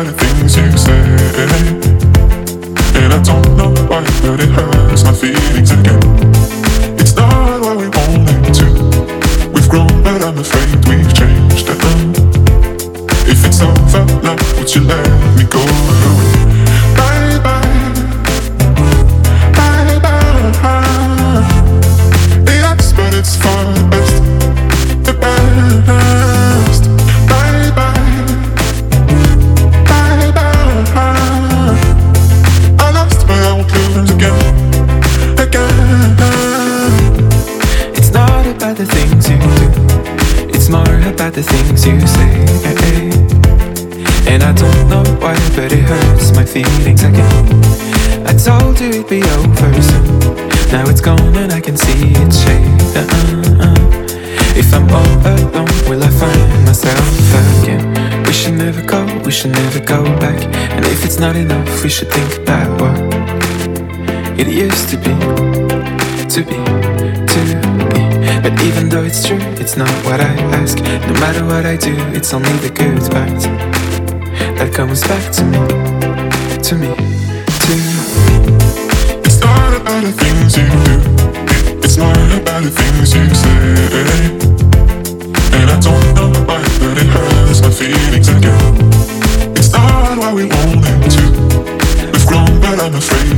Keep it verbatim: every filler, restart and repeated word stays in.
the things you say, and I don't know why, but it hurts my feelings again. It's not what we wanted to. We've grown, but I'm afraid we've changed. uh-uh. If it's over, love, would you let me go? Bye bye, bye bye. Yes, but it's for the best, the best. Bye bye, bye bye. I lost, but I won't lose again, again. It's not about the things you do, it's more about the things you say. And I don't know why, but it hurts my feelings again. I told you it'd be over soon. Now it's gone and I can see it shade. uh-uh. If I'm all alone, will I find myself again? We should never go, we should never go back. And if it's not enough, we should think about what it used to be, to be, to be. But even though it's true, it's not what I ask. No matter what I do, it's only the good part that comes back to me, to me, to me. It's not about the things you do, it's not about the things you say. And I don't know why, but it hurts my feelings again. It's not what we wanted to. We've grown, but I'm afraid